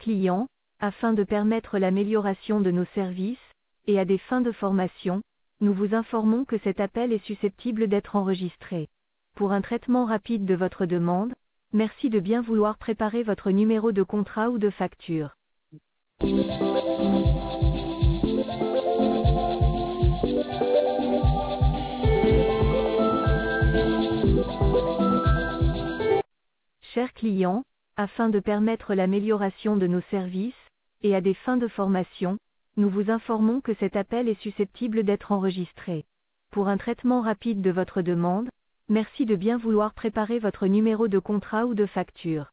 client, afin de permettre l'amélioration de nos services, et à des fins de formation, nous vous informons que cet appel est susceptible d'être enregistré. Pour un traitement rapide de votre demande, merci de bien vouloir préparer votre numéro de contrat ou de facture. Chers clients, afin de permettre l'amélioration de nos services, et à des fins de formation, nous vous informons que cet appel est susceptible d'être enregistré. Pour un traitement rapide de votre demande, merci de bien vouloir préparer votre numéro de contrat ou de facture.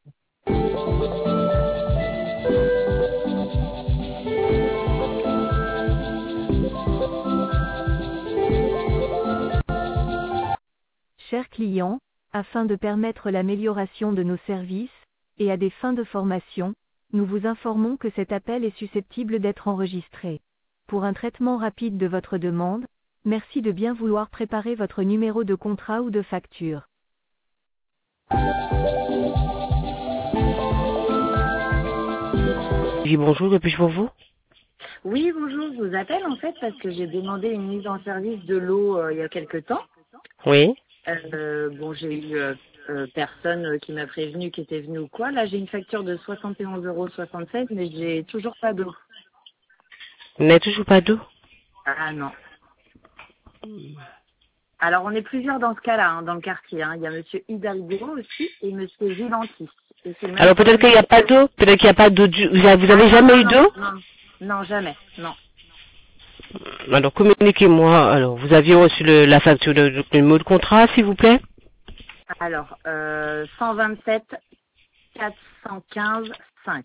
Chers clients, afin de permettre l'amélioration de nos services, et à des fins de formation, nous vous informons que cet appel est susceptible d'être enregistré. Pour un traitement rapide de votre demande, merci de bien vouloir préparer votre numéro de contrat ou de facture. Oui, bonjour, que puis-je pour vous? Oui, bonjour, je vous appelle en fait parce que j'ai demandé une mise en service de l'eau il y a quelque temps. Oui. Bon, j'ai eu personne qui m'a prévenu qui était venu ou quoi. Là, j'ai une facture de 71,76 €, mais j'ai toujours pas d'eau. Vous n'avez toujours pas d'eau? Ah non. Alors, on est plusieurs dans ce cas-là, hein, dans le quartier. Hein. Il y a Monsieur Hidalgo aussi et Monsieur Gilanti. Alors peut-être qu'il n'y a pas d'eau, peut-être qu'il n'y a pas d'eau. Vous avez jamais eu d'eau? Non, jamais, non. Alors communiquez-moi. Alors vous aviez reçu la facture de numéro de contrat, s'il vous plaît? Alors 127 415 5.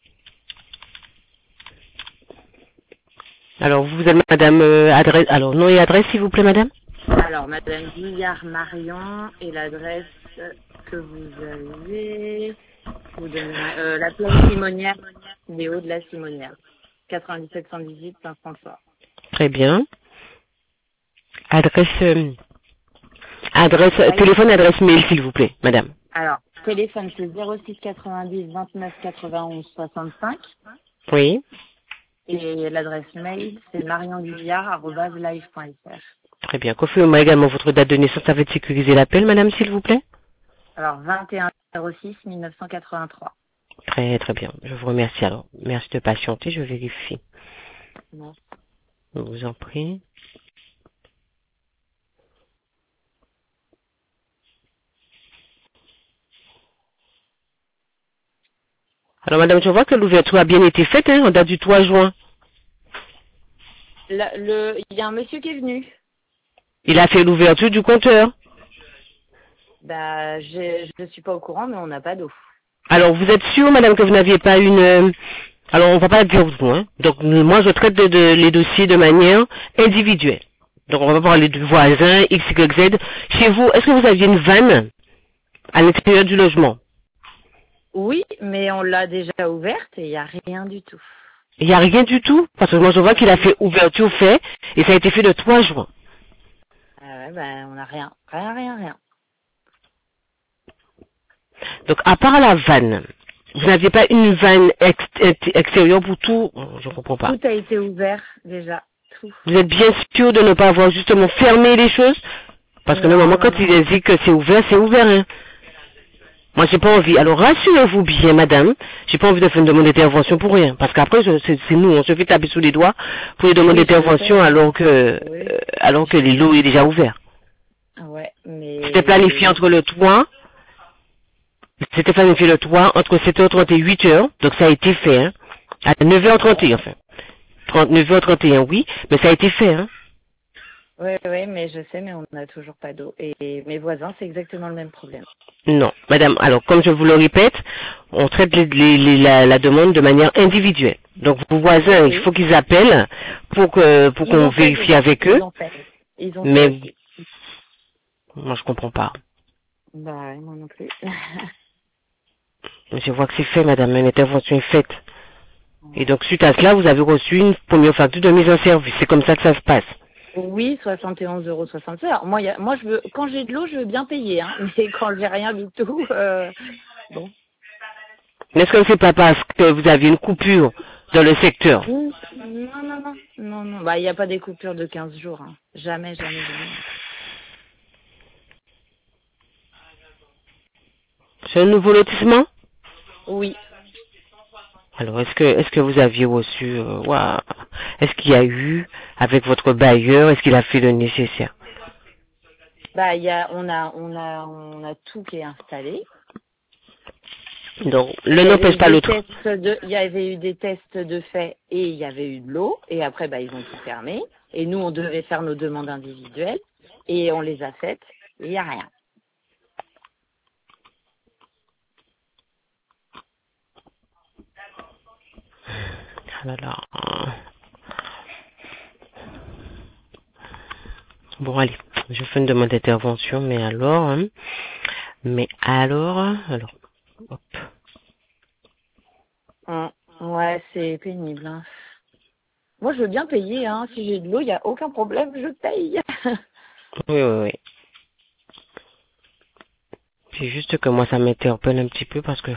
Alors vous êtes madame adresse. Alors nom et adresse, s'il vous plaît, madame? Alors madame Guillard Marion et l'adresse que vous avez, la place Simonière, les Hauts de la Simonière, 97 118 Saint-François. Très bien. Adresse, téléphone, adresse mail, s'il vous plaît, madame. Alors, téléphone c'est 06 90 29 91 65. Oui. Et l'adresse mail c'est marionguillard@live.fr. Très bien. Confirmez-moi également votre date de naissance afin de sécuriser l'appel, madame, s'il vous plaît. Alors 21 06 1983. Très très bien. Je vous remercie alors. Merci de patienter, je vérifie. Non. Je vous en prie. Alors madame, je vois que l'ouverture a bien été faite, hein, en date du 3 juin. Il y a un monsieur qui est venu. Il a fait l'ouverture du compteur. Bah, je ne suis pas au courant, mais on n'a pas d'eau. Alors vous êtes sûre, madame, que vous n'aviez pas une... Alors on va pas dire vous, hein. Donc moi je traite les dossiers de manière individuelle. Donc on va parler de voisins, X, Y, Z. Chez vous, est-ce que vous aviez une vanne à l'intérieur du logement? Oui, mais on l'a déjà ouverte et il n'y a rien du tout. Il n'y a rien du tout? Parce que moi je vois qu'il a fait ouverture fait et ça a été fait le 3 juin. Ouais, ben on n'a rien. Rien. Donc à part la vanne, vous n'aviez pas une vanne extérieure pour tout? Je ne comprends pas. Tout a été ouvert déjà. Tout. Vous êtes bien sûr de ne pas avoir justement fermé les choses? Parce que normalement quand il dit que c'est ouvert, hein. Moi, j'ai pas envie. Alors, rassurez-vous bien, madame. J'ai pas envie de faire une demande d'intervention pour rien. Parce qu'après, c'est nous, on se fait taper sous les doigts pour les demandes d'intervention alors que les lots est déjà ouvert. Ouais, mais... C'était planifié entre le toit. C'était planifié le toit entre 7h30 et 8h. Donc, ça a été fait, hein. À 9h31, enfin. 9h31, oui. Mais ça a été fait, hein. Oui, mais je sais, mais on n'a toujours pas d'eau. Et mes voisins, c'est exactement le même problème. Non, madame, alors comme je vous le répète, on traite la demande de manière individuelle. Donc vos voisins, il faut qu'ils appellent pour qu'on vérifie avec eux. Ils ont mais fait. Moi je comprends pas. Bah moi non plus. Je vois que c'est fait, madame, une intervention est faite. Et donc suite à cela, vous avez reçu une première facture de mise en service. C'est comme ça que ça se passe. Oui, 71,67 €. Alors, moi, quand j'ai de l'eau, je veux bien payer, hein. Mais quand j'ai rien du tout, bon. Est-ce que c'est pas parce que vous aviez une coupure dans le secteur? Non, non, non, non, non. Bah, il n'y a pas des coupures de 15 jours. Hein. Jamais, jamais, jamais. C'est un nouveau lotissement? Oui. Alors, est-ce que vous aviez reçu, est-ce qu'il y a eu, avec votre bailleur, est-ce qu'il a fait le nécessaire? Bah, on a tout qui est installé. Donc, l'un n'empêche pas l'autre. Il y avait eu des tests de fait et il y avait eu de l'eau. Et après, bah, ils ont tout fermé. Et nous, on devait faire nos demandes individuelles. Et on les a faites. Et il n'y a rien. Alors, bon, allez, je fais une demande d'intervention, alors, hop. Ouais, c'est pénible. Hein. Moi, je veux bien payer. Hein. Si j'ai de l'eau, il n'y a aucun problème, je paye. Oui. C'est juste que moi, ça m'interpelle un petit peu parce que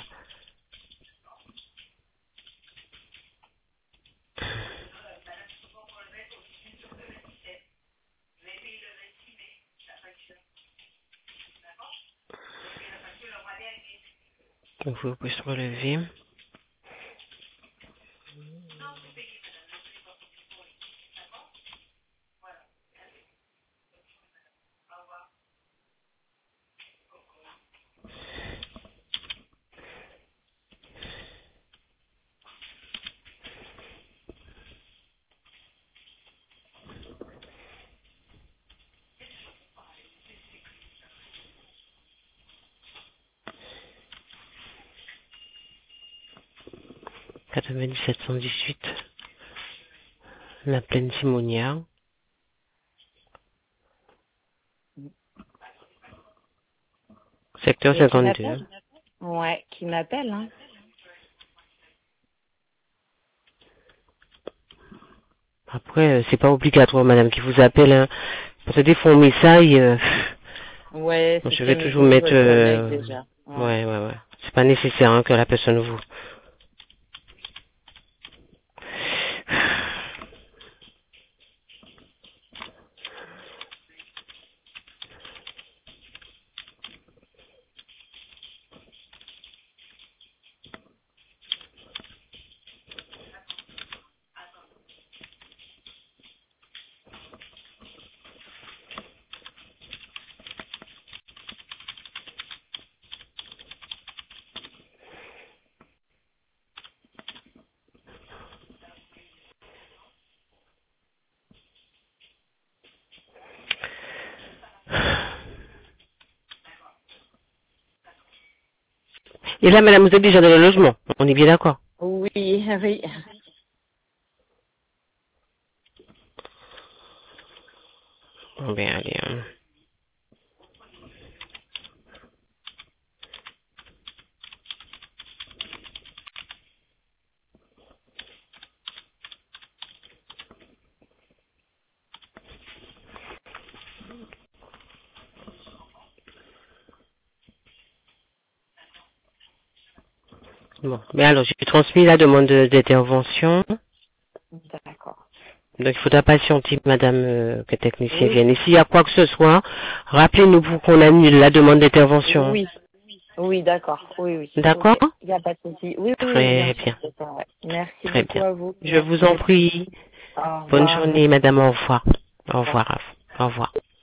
vous pouvez se relever. « 9718, la plaine Simonière. Secteur 52. Ouais, qui m'appelle. Hein. Après, c'est pas obligatoire, madame, qui vous appelle. Hein. Pour des fois, un message, Ouais, je vais toujours mettre... déjà. Ouais. C'est pas nécessaire hein, que la personne vous... Et là, madame, vous êtes déjà dans le logement. On est bien d'accord? Oui, oui. Bon, bien, allez. Hein. Bon, mais alors, j'ai transmis la demande d'intervention. D'accord. Donc, il faudra patienter, madame, que le technicien Oui. vienne. Et s'il y a quoi que ce soit, rappelez-nous pour qu'on annule la demande d'intervention. Oui. Oui, d'accord. Oui. D'accord? Ok. Il n'y a pas de souci. Oui, Très bien sûr. bien. C'est ça, ouais. Merci Très beaucoup bien. à vous. Je vous en prie. Au Bonne revoir. journée, madame. Au revoir. Au revoir. Au revoir.